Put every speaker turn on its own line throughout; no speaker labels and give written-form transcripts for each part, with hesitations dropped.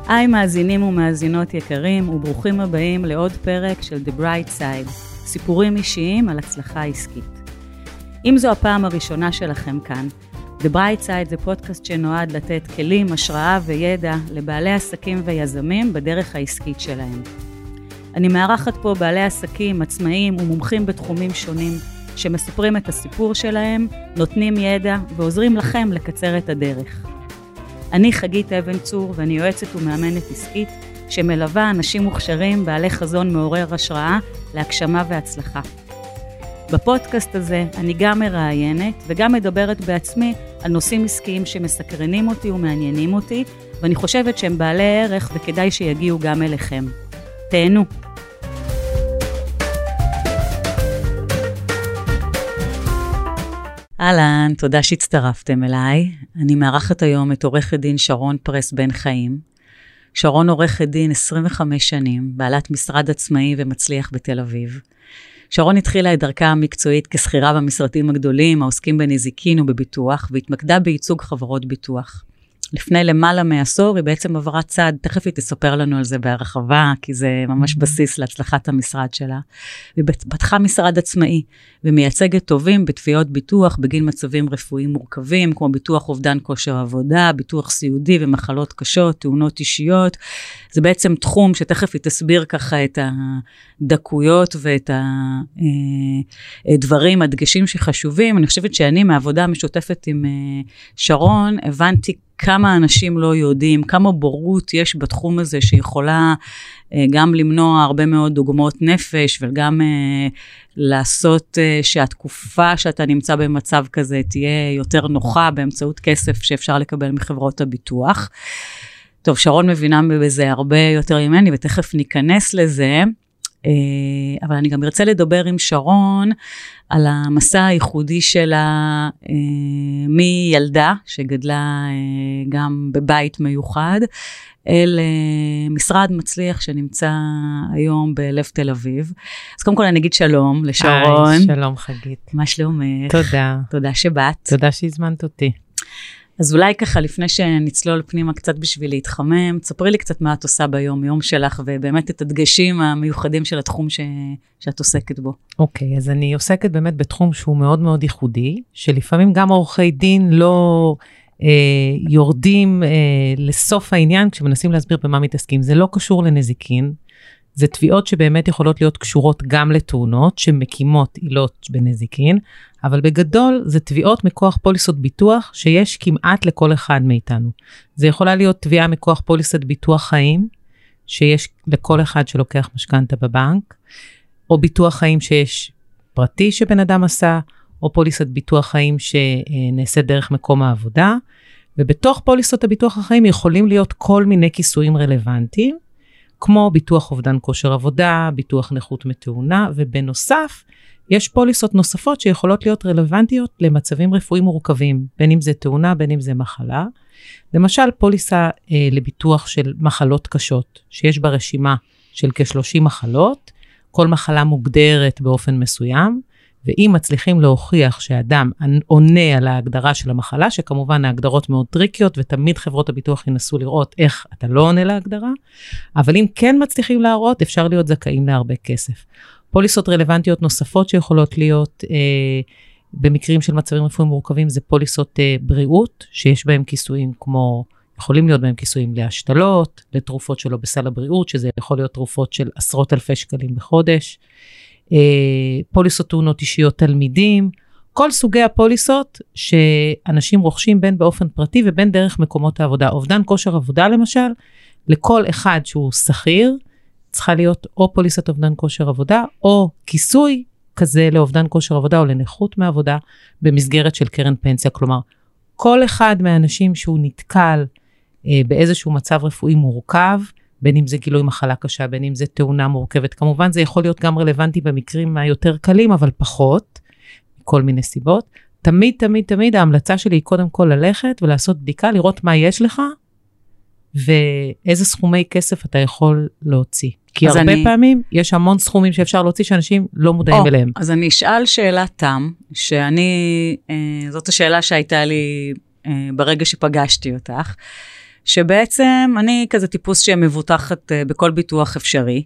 היי מאזינים ומאזינות יקרים, וברוכים הבאים לעוד פרק של The Bright Side, סיפורים אישיים על הצלחה עסקית. אם זו הפעם הראשונה שלכם כאן, The Bright Side זה פודקאסט שנועד לתת כלים, השראה וידע לבעלי עסקים ויזמים בדרך העסקית שלהם. אני מארחת פה בעלי עסקים, עצמאים ומומחים בתחומים שונים, שמספרים את הסיפור שלהם, נותנים ידע ועוזרים לכם לקצר את הדרך. אני חגית אבן צור ואני יועצת ומאמנת עסקית שמלווה אנשים מוכשרים בעלי חזון מעורר השראה להגשמה והצלחה. בפודקאסט הזה אני גם מראיינת וגם מדברת בעצמי על נושאים עסקיים שמסקרנים אותי ומעניינים אותי, ואני חושבת שהם בעלי ערך וכדאי שיגיעו גם אליכם. תהנו. אהלן, תודה שהצטרפתם אליי. אני מארחת היום את עורכת דין שרון פרס בן חיים. שרון עורכת דין 25 שנים, בעלת משרד עצמאי ומצליח בתל אביב. שרון התחילה את דרכה המקצועית כשכירה במשרדים הגדולים, העוסקים בנזיקין ובביטוח, והתמקדה בייצוג חברות ביטוח. לפני למעלה מעשור היא בעצם עברה צעד, תכף היא תספר לנו על זה בהרחבה, כי זה ממש בסיס להצלחת המשרד שלה. היא פתחה משרד עצמאי, ומייצגת טובים בתביעות ביטוח, בגין מצבים רפואיים מורכבים, כמו ביטוח אובדן כושר עבודה, ביטוח סיעודי ומחלות קשות, תאונות אישיות. זה בעצם תחום שתכף היא תסביר ככה את הדקויות ואת הדברים, הדגשים שחשובים. אני חושבת שאני מהעבודה המשותפת עם שרון, הבנתי כמה אנשים לא יודעים, כמה בורות יש בתחום הזה שיכולה גם למנוע הרבה מאוד דוגמאות נפש, וגם לעשות שהתקופה שאתה נמצא במצב כזה תהיה יותר נוחה באמצעות כסף שאפשר לקבל מחברות הביטוח. טוב, שרון מבינה בזה הרבה יותר ממני, ותכף ניכנס לזה, אבל אני גם ארצה לדבר עם שרון על המסע הייחודי שלה מילדה, שגדלה גם בבית מיוחד, אל משרד מצליח שנמצא היום בלב תל אביב. אז קודם כל אני אגיד שלום לשרון.
היי, שלום חגית.
מה שלומך?
תודה.
תודה שבאת.
תודה שהזמנת אותי.
אז אולי ככה, לפני שנצלול פנימה קצת בשביל להתחמם, תספרי לי קצת מה את עושה ביום שלך, ובאמת את הדגשים המיוחדים של התחום שאת עוסקת בו.
אוקיי, אז אני עוסקת באמת בתחום שהוא מאוד מאוד ייחודי, שלפעמים גם עורכי דין לא יורדים לסוף העניין, כשמנסים להסביר במה מתעסקים. זה לא קשור לנזיקין, זה תביעות שבאמת יכולות להיות קשורות גם לתאונות, שמקימות עילות בנזיקין, אבל בגדול זה תביעות מכוח פוליסות ביטוח, שיש כמעט לכל אחד מאיתנו. זה יכולה להיות תביעה מכוח פוליסת ביטוח חיים, שיש לכל אחד שלוקח משכנתה בבנק, או ביטוח חיים שיש פרטי שבן אדם עשה, או פוליסת ביטוח חיים שנעשית דרך מקום העבודה, ובתוך פוליסות הביטוח החיים יכולים להיות כל מיני כיסויים רלוונטיים, כמו ביטוח אובדן כושר עבודה, ביטוח נכות מתאונה, ובנוסף, יש פוליסות נוספות שיכולות להיות רלוונטיות למצבים רפואיים מורכבים, בין אם זה תאונה, בין אם זה מחלה. למשל, פוליסה לביטוח של מחלות קשות, שיש בה רשימה של כ-30 מחלות, כל מחלה מוגדרת באופן מסוים, ואם מצליחים להוכיח שאדם עונה על ההגדרה של המחלה, שכמובן ההגדרות מאוד טריקיות, ותמיד חברות הביטוח ינסו לראות איך אתה לא עונה להגדרה, אבל אם כן מצליחים להראות, אפשר להיות זכאים להרבה כסף. פוליסות רלוונטיות נוספות שיכולות להיות במקרים של מצבים רפואיים מורכבים, זה פוליסות בריאות, שיש בהם כיסויים כמו, יכולים להיות בהם כיסויים להשתלות, לתרופות שלא בסל הבריאות, שזה יכול להיות תרופות של עשרות אלפי שקלים בחודש, פוליסות תאונות אישיות תלמידים, כל סוגי הפוליסות שאנשים רוכשים בין באופן פרטי ובין דרך מקומות העבודה. אובדן כושר עבודה למשל, לכל אחד שהוא שכיר, צריכה להיות או פוליסת אובדן כושר עבודה, או כיסוי כזה לאובדן כושר עבודה או לנכות מעבודה, במסגרת של קרן פנסיה. כלומר, כל אחד מהאנשים שהוא נתקל באיזשהו מצב רפואי מורכב, בין אם זה גילוי מחלה קשה, בין אם זה תאונה מורכבת. כמובן זה יכול להיות גם רלוונטי במקרים היותר קלים, אבל פחות, מכל מיני סיבות. תמיד, תמיד, תמיד ההמלצה שלי היא קודם כל ללכת ולעשות בדיקה, לראות מה יש לך, ואיזה סכומי כסף אתה יכול להוציא. כי הרבה פעמים יש המון סכומים שאפשר להוציא שאנשים לא מודעים אליהם.
אז אני אשאל שאלה תם, זאת השאלה שהייתה לי ברגע שפגשתי אותך, שבעצם אני כזה טיפוס שמבוטחת בכל ביטוח אפשרי,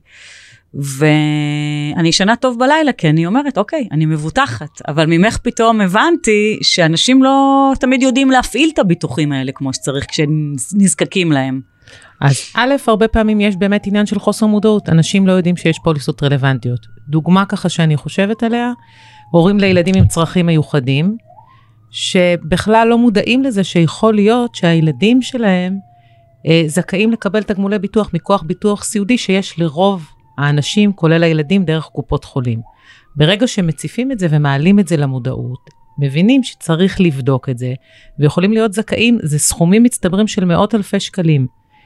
ואני ישנה טוב בלילה, כי אני אומרת, אוקיי, אני מבוטחת, אבל ממך פתאום הבנתי שאנשים לא תמיד יודעים להפעיל את הביטוחים האלה כמו שצריך כשנזקקים להם.
אז א', הרבה פעמים יש באמת עניין של חוסר מודעות, אנשים לא יודעים שיש פוליסות רלוונטיות. דוגמה ככה שאני חושבת עליה, הורים לילדים עם צרכים מיוחדים, שבכלל לא מודעים לזה שיכול להיות שהילדים שלהם זכאים לקבל תגמולי ביטוח מכוח ביטוח סיעודי שיש לרוב האנשים, כולל הילדים, דרך קופות חולים. ברגע שמציפים את זה ומעלים את זה למודעות, מבינים שצריך לבדוק את זה, ויכולים להיות זכאים, זה סכומים מצטברים של מאות אלפי שקלים.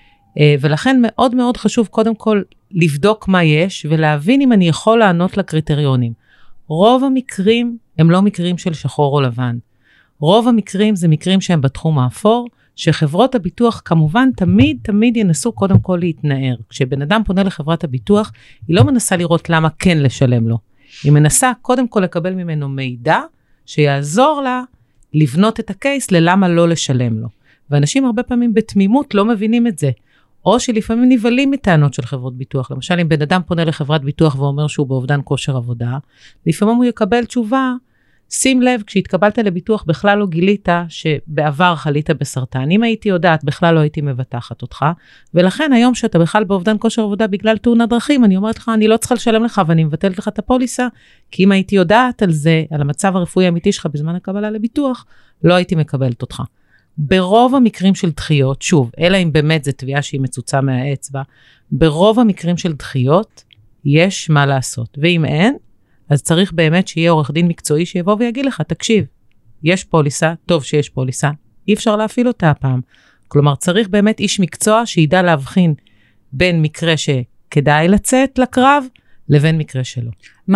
ולכן מאוד מאוד חשוב קודם כל לבדוק מה יש, ולהבין אם אני יכול לענות לקריטריונים. רוב המקרים הם לא מקרים של שחור או לבן. רוב המקרים זה מקרים שהם בתחום האפור, שחברות הביטוח כמובן תמיד ינסו קודם כל להתנער. כשבן אדם פונה לחברת הביטוח, היא לא מנסה לראות למה כן לשלם לו. היא מנסה קודם כל לקבל ממנו מידע, שיעזור לה לבנות את הקייס ללמה לא לשלם לו. ואנשים הרבה פעמים בתמימות לא מבינים את זה. או שלפעמים נבלים מטענות של חברות ביטוח. למשל, אם בן אדם פונה לחברת ביטוח ואומר שהוא באובדן כושר עבודה, לפעמים הוא יקבל תשובה, שים לב, כשהתקבלת לביטוח בכלל לא גילית שבעבר חלית בסרטן. אם הייתי יודעת, בכלל לא הייתי מבטחת אותך, ולכן היום שאתה בכלל באובדן כושר עבודה בגלל תאונת דרכים, אני אומרת לך, אני לא צריכה לשלם לך ואני מבטלת לך את הפוליסה, כי אם הייתי יודעת על זה, על המצב הרפואי האמיתי שלך בזמן הקבלה לביטוח, לא הייתי מקבלת אותך. ברוב המקרים של דחיות, שוב, אלא אם באמת זה תביעה שהיא מצוצה מהאצבע, ברוב המקרים של דחיות, יש מה לעשות. ואם אין, אז צריך באמת שיהיה עורך דין מקצועי שיבוא ויגיד לך, תקשיב, יש פוליסה, טוב שיש פוליסה, אי אפשר להפעיל אותה הפעם. כלומר, צריך באמת איש מקצוע שידע להבחין בין מקרה שכדאי לצאת לקרב, לבין מקרה שלו.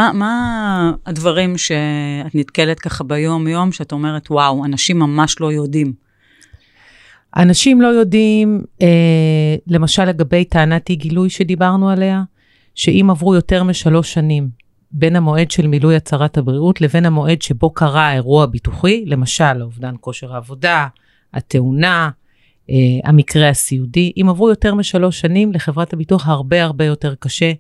מה הדברים שאת נתקלת ככה ביום-יום, שאת אומרת, וואו, אנשים ממש לא יודעים?
אנשים לא יודעים, למשל לגבי טענת אי גילוי שדיברנו עליה, שאם עברו יותר מ3 שנים, בין המועד של מילוי הצהרת הבריאות, לבין המועד שבו קרה האירוע הביטוחי, למשל, אובדן כושר העבודה, התאונה, המקרה הסיעודי, אם עברו יותר מ3 שנים, לחברת הביטוח הרבה יותר קשה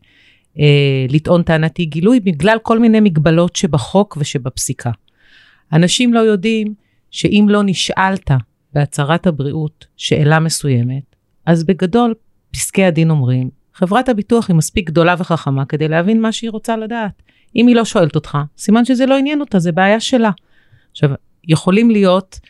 לטעון טענת אי גילוי, בגלל כל מיני מגבלות שבחוק ושבפסיקה. אנשים לא יודעים שאם לא נשאלת בהצהרת הבריאות שאלה מסוימת, אז בגדול פסקי הדין אומרים, חברת הביטוח היא מספיק גדולה וחכמה כדי להבין מה שהיא רוצה לדעת. אם היא לא שואלת אותך, סימן שזה לא עניין אותה, זה בעיה שלה. עכשיו, יכולים להיות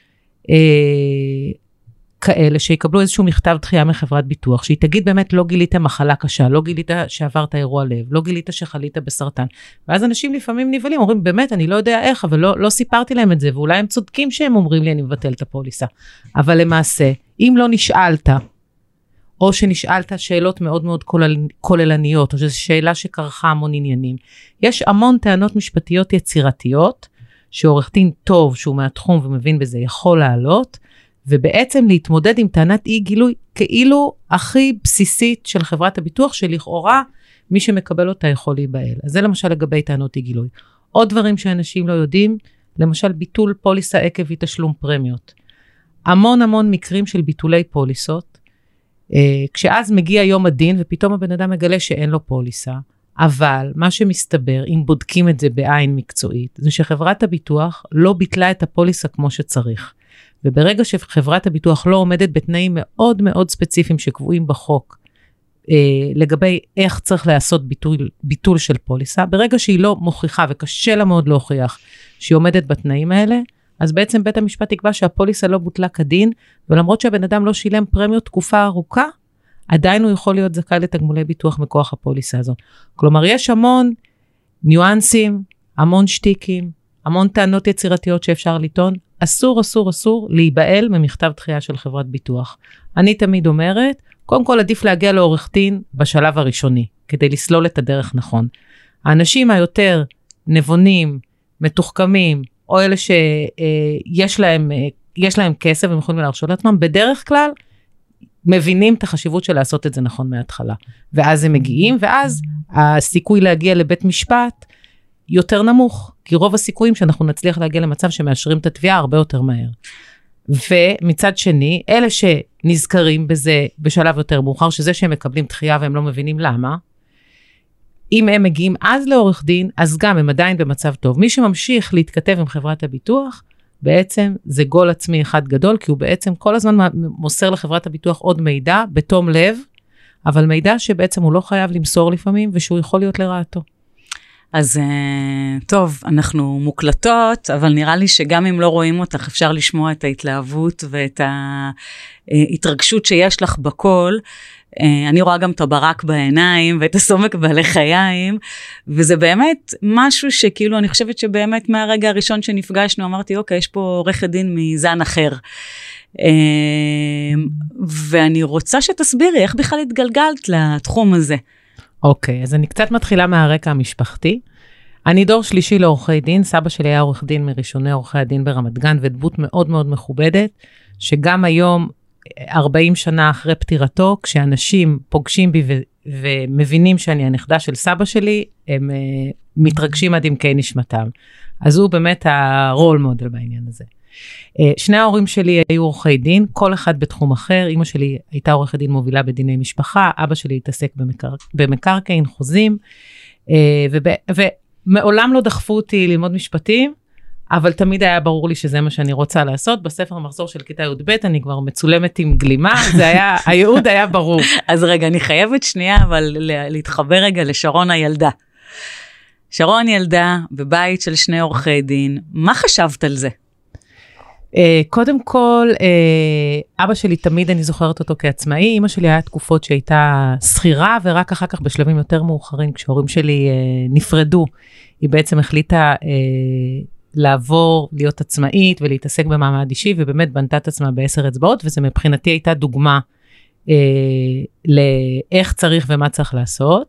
כאלה שיקבלו איזשהו מכתב דחייה מחברת ביטוח, שהיא תגיד באמת לא גילית מחלה קשה, לא גילית שעברת אירוע לב, לא גילית שחלית בסרטן. ואז אנשים לפעמים נבלים, אומרים באמת אני לא יודע איך, אבל לא סיפרתי להם את זה, ואולי הם צודקים שהם אומרים לי אני מבטל את הפוליסה. אבל למעשה, אם לא נשאלת, או שנשאלת שאלות מאוד מאוד כוללניות, או שזו שאלה שקרחה המון עניינים, יש המון טענות משפטיות יצירתיות, שעורך דין טוב שהוא מהתחום ומבין בזה יכול לעלות, ובעצם להתמודד עם טענת אי גילוי כאילו הכי בסיסית של חברת הביטוח, שלכאורה מי שמקבל אותה יכול להיבעל. אז זה למשל לגבי טענות אי גילוי. עוד דברים שאנשים לא יודעים, למשל ביטול פוליסה עקב אי תשלום פרמיות. המון מקרים של ביטולי פוליסות, כשאז מגיע יום הדין ופתאום הבן אדם מגלה שאין לו פוליסה, אבל מה שמסתבר, אם בודקים את זה בעין מקצועית, זה שחברת הביטוח לא ביטלה את הפוליסה כמו שצריך. וברגע שחברת הביטוח לא עומדת בתנאים מאוד מאוד ספציפיים שקבועים בחוק, לגבי איך צריך לעשות ביטול של פוליסה, ברגע שהיא לא מוכיחה וקשה לה מאוד להוכיח שהיא עומדת בתנאים האלה, אז בעצם בית המשפט יקבע שהפוליסה לא בוטלה כדין, ולמרות שהבן אדם לא שילם פרמיות תקופה ארוכה, עדיין הוא יכול להיות זכאי לתגמולי ביטוח מכוח הפוליסה הזאת. כלומר, יש המון ניואנסים, המון שטיקים, המון טענות יצירתיות שאפשר לטעון, אסור להיבעל ממכתב דחייה של חברת ביטוח. אני תמיד אומרת, קודם כל עדיף להגיע לעורך דין בשלב הראשוני, כדי לסלול את הדרך נכון. האנשים היותר נבונים, מתוחכמים, או אלה שיש להם כסף והם יכולים להרשות לעצמם, בדרך כלל מבינים את החשיבות של לעשות את זה נכון מההתחלה. ואז הם מגיעים, ואז הסיכוי להגיע לבית משפט יותר נמוך, כי רוב הסיכויים שאנחנו נצליח להגיע למצב שמאשרים את התביעה הרבה יותר מהר. ומצד שני, אלה נזכרים בזה בשלב יותר מאוחר, שזה שהם מקבלים דחייה והם לא מבינים למה. אם הם מגיעים אז לעורך דין, אז גם הם עדיין במצב טוב. מי שממשיך להתכתב עם חברת הביטוח, בעצם זה גול עצמי אחד גדול, כי הוא בעצם כל הזמן מוסר לחברת הביטוח עוד מידע, בתום לב, אבל מידע שבעצם הוא לא חייב למסור לפעמים, ושהוא יכול להיות לרעתו.
אז טוב, אנחנו מוקלטות, אבל נראה לי שגם אם לא רואים אותך, אפשר לשמוע את ההתלהבות ואת ההתרגשות שיש לך בקול. אני רואה גם את הברק בעיניים ואת הסומק בלחיים, וזה באמת משהו שכאילו אני חושבת שבאמת מהרגע הראשון שנפגשנו, אמרתי, אוקיי, יש פה עורכת דין מזן אחר. ואני רוצה שתסבירי איך בכלל התגלגלת לתחום הזה.
אוקיי, אז אני קצת מתחילה מהרקע המשפחתי. אני דור שלישי לעורכי דין, סבא שלי היה עורך דין מראשוני עורכי הדין ברמת גן, ודמות מאוד מאוד מכובדת, שגם היום, 40 שנה אחרי פטירתו, כשאנשים פוגשים בי ומבינים שאני הנכדה של סבא שלי, הם מתרגשים עד עמקי נשמתם. אז הוא באמת הרול מודל בעניין הזה. שני ההורים שלי היו עורכי דין, כל אחד בתחום אחר. אמא שלי הייתה עורכת דין מובילה בדיני משפחה, אבא שלי התעסק במקרקעין, חוזים, ומעולם לא דחפו אותי ללמוד משפטים, אבל תמיד היה ברור לי שזה מה שאני רוצה לעשות. בספר המחזור של כיתה י"ב, אני כבר מצולמת עם גלימה, הייעוד היה ברור.
אז רגע, אני חייבת שנייה, אבל להתחבר רגע לשרון הילדה. שרון ילדה בבית של שני עורכי דין, מה חשבת על זה?
קודם כל, אבא שלי תמיד אני זוכרת אותו כעצמאי, אמא שלי היה תקופות שהייתה שכירה, ורק אחר כך בשלבים יותר מאוחרים, כשההורים שלי נפרדו, היא בעצם החליטה לעבור, להיות עצמאית ולהתעסק במעמד אישי, ובאמת בנתה את עצמה ב10 אצבעות, וזה מבחינתי הייתה דוגמה לאיך צריך ומה צריך לעשות.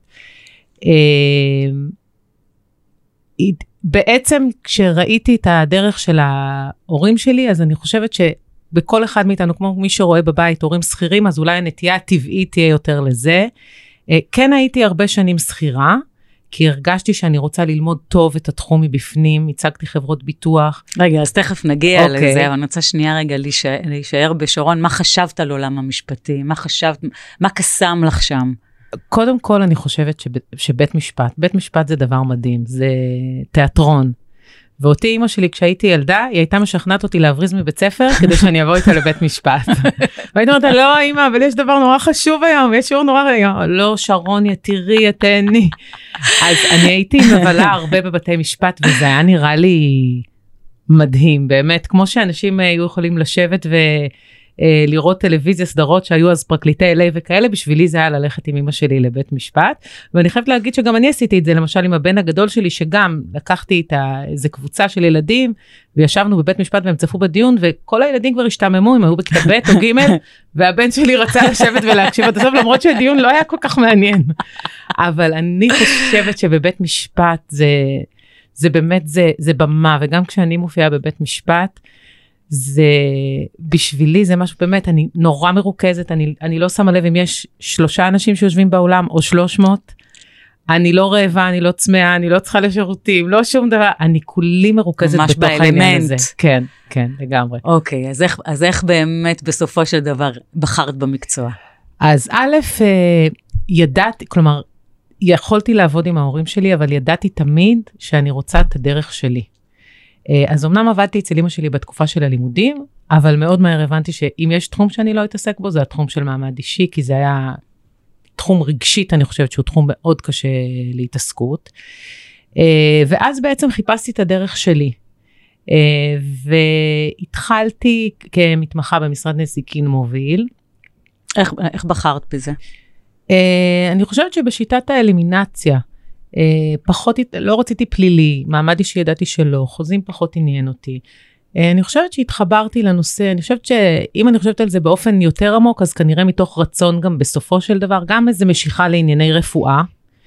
בעצם כשראיתי את הדרך של ההורים שלי, אז אני חושבת שבכל אחד מאיתנו, כמו מי שרואה בבית הורים שכירים, אז אולי הנטייה הטבעית תהיה יותר לזה. כן הייתי הרבה שנים שכירה, כי הרגשתי שאני רוצה ללמוד טוב את התחום מבפנים, הצגתי חברות ביטוח.
רגע, אז תכף נגיע לזה, אבל אני רוצה שנייה רגע להישאר בשרון, מה חשבת על עולם המשפטי? מה חשבת, מה קסם לך שם?
קודם כל אני חושבת שבית משפט, בית משפט זה דבר מדהים, זה תיאטרון. ואותי אמא שלי כשהייתי ילדה, היא הייתה משכנעת אותי להבריז מבית ספר, כדי שאני אבוא איתה לבית משפט. והייתי אומרת, לא אמא, אבל יש דבר נורא חשוב היום, יש שיעור נורא היום. לא שרון יתירי, יתני. אז אני הייתי מבלה הרבה בבתי משפט, וזה היה נראה לי מדהים, באמת, כמו שאנשים היו יכולים לשבת לראות טלוויזיה, סדרות שהיו אז פרקליטי LA וכאלה, בשבילי זה היה ללכת עם אמא שלי לבית משפט, ואני חייבת להגיד שגם אני עשיתי את זה, למשל עם הבן הגדול שלי, שגם לקחתי את איזה קבוצה של ילדים, וישבנו בבית משפט והם צפו בדיון, וכל הילדים כבר השתעממו, הם היו בכיתה ב' או ג', והבן שלי רצה לשבת ולהקשיב עד הסוף, למרות שהדיון לא היה כל כך מעניין. אבל אני חושבת שבבית משפט זה באמת, זה במה, וגם כשאני מופיעה בבית משפט, זה בשבילי זה משהו באמת, אני נורא מרוכזת, אני לא שמה לב אם יש 3 אנשים שיושבים באולם או 300, אני לא רעבה, אני לא צמאה, אני לא צריכה לשירותים, לא שום דבר, אני כולי מרוכזת בתוך העניין הזה. כן, כן, לגמרי.
אוקיי, אז איך באמת בסופו של דבר בחרת במקצוע?
אז א', ידעתי, כלומר, יכולתי לעבוד עם ההורים שלי, אבל ידעתי תמיד שאני רוצה את הדרך שלי. אז אמנם עבדתי אצל אמא שלי בתקופה של הלימודים, אבל מאוד מהר הבנתי שאם יש תחום שאני לא אתעסק בו, זה התחום של מעמד אישי, כי זה היה תחום רגשית, אני חושבת שהוא תחום מאוד קשה להתעסקות. ואז בעצם חיפשתי את הדרך שלי. והתחלתי כמתמחה במשרד נזיקין מוביל.
איך בחרת בזה?
אני חושבת שבשיטת האלימינציה, פחות, לא רציתי פלילי, מעמד אישי ידעתי שלא, חוזים פחות עניין אותי. אני חושבת שהתחברתי לנושא, אני חושבת שאם אני חושבת על זה באופן יותר עמוק, אז כנראה מתוך רצון גם בסופו של דבר, גם איזה משיכה לענייני רפואה,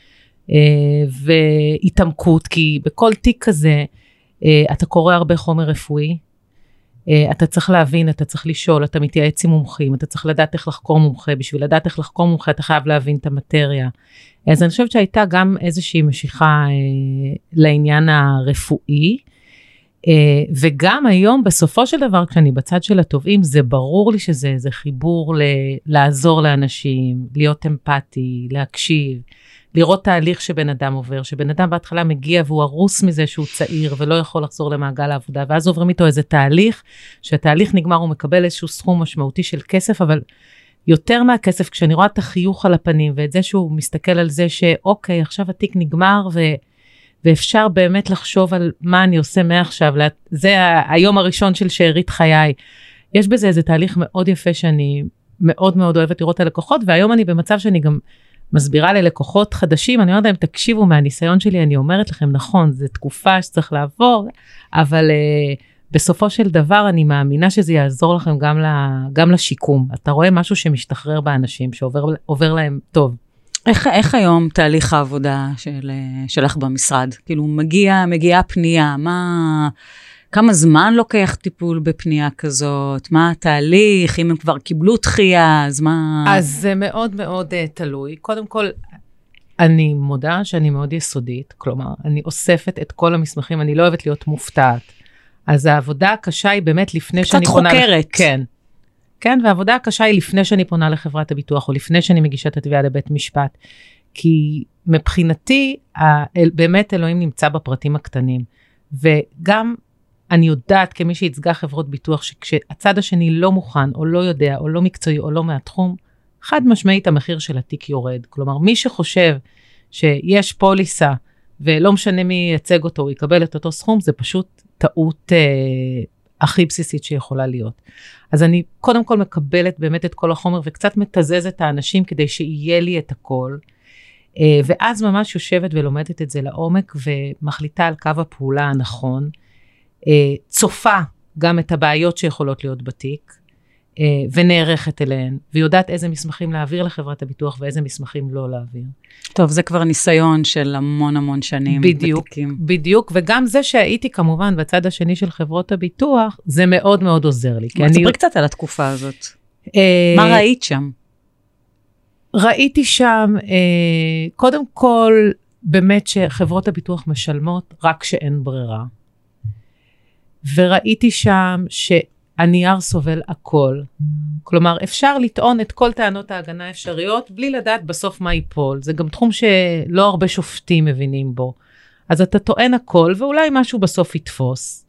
והתעמקות, כי בכל תיק כזה, אתה קורא הרבה חומר רפואי, אתה צריך להבין, אתה צריך לשאול, אתה מתייעץ עם מומחים, אתה צריך לדעת איך לחקור מומחה, בשביל לדעת איך לחקור מומחה, אתה חייב להבין את המטריה. אז אני חושבת שהייתה גם איזושהי משיכה לעניין הרפואי, וגם היום בסופו של דבר, כשאני בצד של התובעים, זה ברור לי שזה חיבור לעזור לאנשים, להיות אמפתי, להקשיב, לראות תהליך שבן אדם עובר, שבן אדם בהתחלה מגיע והוא הרוס מזה שהוא צעיר ולא יכול לחזור למעגל העבודה, ואז עוברים איתו איזה תהליך, שהתהליך נגמר, הוא מקבל איזשהו סכום משמעותי של כסף, אבל יותר מהכסף, כשאני רואה את החיוך על הפנים, ואת זה שהוא מסתכל על זה שאוקיי, עכשיו התיק נגמר, ואפשר באמת לחשוב על מה אני עושה מעכשיו, זה היום הראשון של שארית חיי. יש בזה איזה תהליך מאוד יפה שאני מאוד מאוד אוהבת לראות על לקוחות, והיום אני במצב שאני גם מסבירה ללקוחות חדשים, אני אומרת להם, תקשיבו מהניסיון שלי, אני אומרת לכם, נכון, זו תקופה שצריך לעבור, אבל בסופו של דבר אני מאמינה שזה יעזור לכם גם לשיקום. אתה רואה משהו שמשתחרר באנשים, שעובר להם טוב.
איך היום תהליך העבודה שלך במשרד? כאילו מגיעה פנייה, כמה זמן לוקח טיפול בפנייה כזאת? מה התהליך? אם הם כבר קיבלו דחייה, אז מה?
אז זה מאוד מאוד תלוי. קודם כל, אני מודה שאני מאוד יסודית, כלומר, אני אוספת את כל המסמכים, אני לא אוהבת להיות מופתעת. אז העבודה הקשה היא באמת לפני שאני פונה...
קצת חוקרת.
כן, והעבודה הקשה היא לפני שאני פונה לחברת הביטוח, או לפני שאני מגישה את התביעה לבית משפט. כי מבחינתי, באמת אלוהים נמצא בפרטים הקטנים. וגם אני יודעת כמי שהצגה חברות ביטוח, שכשהצד השני לא מוכן, או לא יודע, או לא מקצועי, או לא מהתחום, חד משמעית המחיר של התיק יורד. כלומר, מי שחושב שיש פוליסה, ולא משנה מי ייצג אותו, הוא יקבל את אותו סכום, זה פשוט טעות הכי בסיסית שיכולה להיות. אז אני קודם כל מקבלת באמת את כל החומר, וקצת מתזז את האנשים כדי שיהיה לי את הכל, ואז ממש יושבת ולומדת את זה לעומק, ומחליטה על קו הפעולה הנכון, צופה גם את הבעיות שיכולות להיות בתיק, ונערכת אליהן, ויודעת איזה מסמכים להעביר לחברת הביטוח, ואיזה מסמכים לא להעביר.
טוב, זה כבר ניסיון של המון שנים.
בדיוק, וגם זה שהייתי כמובן בצד השני של חברות הביטוח, זה מאוד מאוד עוזר לי.
ספרי קצת על התקופה הזאת. מה ראית שם?
ראיתי שם, קודם כל, באמת שחברות הביטוח משלמות רק כשאין ברירה. וראיתי שם הנייר סובל הכל. כלומר, אפשר לטעון את כל טענות ההגנה האפשריות, בלי לדעת בסוף מה ייפול. זה גם תחום שלא הרבה שופטים מבינים בו. אז אתה טוען הכל, ואולי משהו בסוף יתפוס.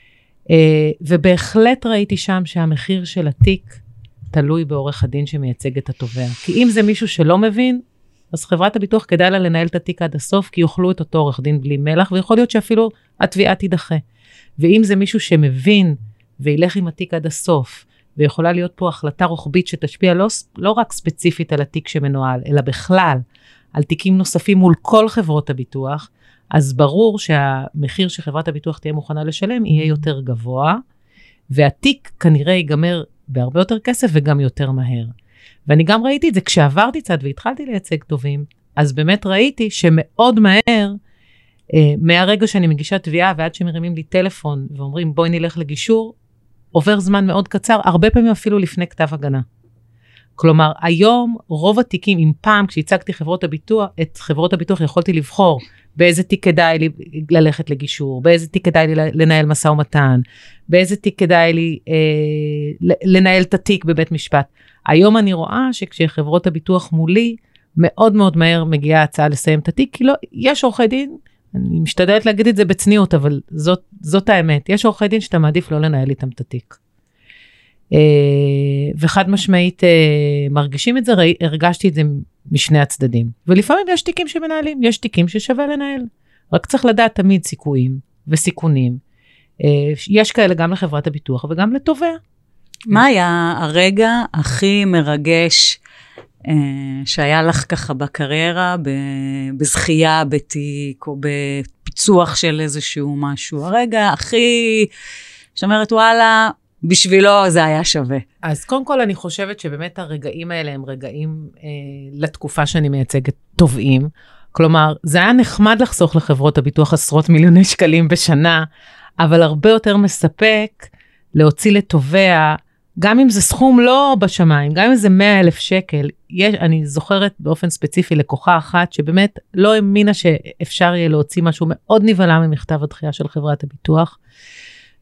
ובהחלט ראיתי שם שהמחיר של התיק תלוי בעורך הדין שמייצג את התובע. כי אם זה מישהו שלא מבין, אז חברת הביטוח כדאי לה לנהל את התיק עד הסוף, כי יוכלו את אותו עורך דין בלי מלח, ויכול להיות שאפילו התביעה תידחה. ואם זה מישהו שמבין, וילך עם התיק עד הסוף, ויכולה להיות פה החלטה רוחבית שתשפיע לא רק ספציפית על התיק שמנוהל, אלא בכלל על תיקים נוספים מול כל חברות הביטוח, אז ברור שהמחיר שחברת הביטוח תהיה מוכנה לשלם יהיה יותר גבוה, והתיק כנראה ייגמר בהרבה יותר כסף וגם יותר מהר. ואני גם ראיתי את זה כשעברתי צד והתחלתי לייצג טובים, אז באמת ראיתי שמאוד מהר, מהרגע שאני מגישה תביעה ועד שמרימים לי טלפון ואומרים בואי נלך לגישור, עובר זמן מאוד קצר, הרבה פעמים אפילו לפני כתב הגנה. כלומר, היום רוב התיקים, אם פעם כשהצגתי את חברות הביטוח יכולתי לבחור באיזה תיק כדאי לי ללכת לגישור, באיזה תיק כדאי לי לנהל משא ומתן, באיזה תיק כדאי לי לנהל את התיק בבית משפט. היום אני רואה שכשחברות הביטוח מולי, מאוד מאוד מהר מגיעה הצעה לסיים את התיק, כי לא, יש עורכי דין, אני משתדלת להגיד את זה בצניעות, אבל זאת האמת. יש עורכי דין שאתה מעדיף לא לנהל איתם את התיק. וחד משמעית מרגישים את זה, הרגשתי את זה משני הצדדים. ולפעמים יש תיקים שמנהלים, יש תיקים ששווה לנהל. רק צריך לדעת תמיד סיכויים וסיכונים. יש כאלה גם לחברת הביטוח וגם לתובע.
מה היה הרגע הכי מרגש שהיה לך ככה בקריירה, בזכייה בתיק, או בפיצוח של איזשהו משהו? הרגע הכי, שאומרת וואלה, בשבילו זה היה שווה.
אז קודם כל אני חושבת שבאמת הרגעים האלה הם רגעים לתקופה שאני מייצגת תובעים. כלומר, זה היה נחמד לחסוך לחברות הביטוח עשרות מיליוני שקלים בשנה, אבל הרבה יותר מספק להוציא לתובע, גם אם זה סכום לא בשמיים, גם אם זה 100,000 שקל, אני זוכרת באופן ספציפי לקוחה אחת, שבאמת לא האמינה שאפשר יהיה להוציא משהו מאוד נבלה ממכתב הדחייה של חברת הביטוח,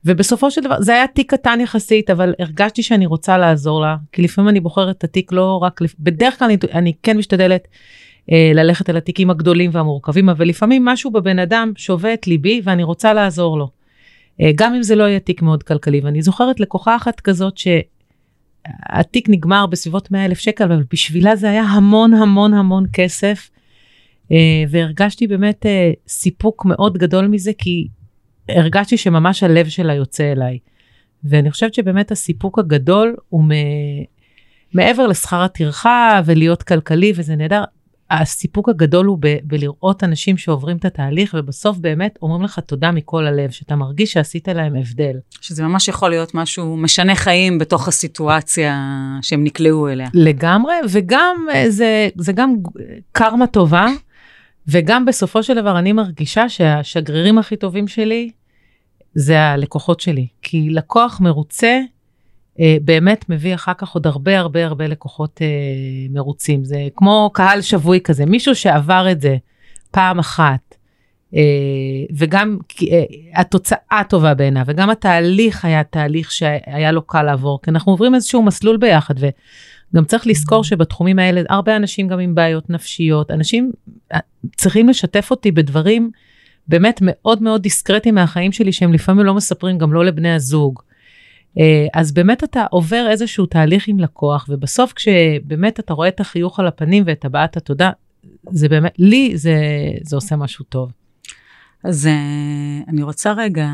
ובסופו של דבר, זה היה תיק קטן יחסית, אבל הרגשתי שאני רוצה לעזור לה, כי לפעמים אני בוחרת את התיק לא רק, בדרך כלל אני כן משתדלת ללכת על התיקים הגדולים והמורכבים, אבל לפעמים משהו בבן אדם שווה את ליבי, ואני רוצה לעזור לו. גם אם זה לא יהיה תיק מאוד כלכלי, ואני זוכרת לקוחה אחת כזאת, שהתיק נגמר בסביבות 100,000 שקל, אבל בשבילה זה היה המון המון המון כסף, והרגשתי באמת סיפוק מאוד גדול מזה, כי הרגשתי שממש הלב שלה יוצא אליי. ואני חושבת שבאמת הסיפוק הגדול הוא מעבר לשכר הטרחה ולהיות כלכלי, וזה נהדר. הסיפוק הגדול הוא בלראות אנשים שעוברים את התהליך, ובסוף באמת אומרים לך תודה מכל הלב, שאתה מרגיש שעשית להם הבדל.
שזה ממש יכול להיות משהו משנה חיים בתוך הסיטואציה שהם נקלעו אליה.
לגמרי, וגם זה גם קרמה טובה, וגם בסופו של דבר אני מרגישה שהשגרירים הכי טובים שלי, זה הלקוחות שלי. כי לקוח מרוצה, באמת מביא אחר כך עוד הרבה הרבה הרבה לקוחות מרוצים. זה כמו קהל שבוי כזה, מישהו שעבר את זה פעם אחת, וגם התוצאה טובה בעיניו, וגם התהליך היה תהליך שהיה לו קל לעבור, כי אנחנו עוברים איזשהו מסלול ביחד, וגם צריך לזכור שבתחומים האלה, הרבה אנשים גם עם בעיות נפשיות, אנשים צריכים לשתף אותי בדברים באמת מאוד מאוד דיסקרטיים מהחיים שלי, שהם לפעמים לא מספרים גם לא לבני הזוג. אז באמת אתה עובר איזשהו תהליך עם לקוח, ובסוף כשבאמת אתה רואה את החיוך על הפנים ואת הבעת התודה, זה באמת, לי זה עושה משהו טוב.
אז אני רוצה רגע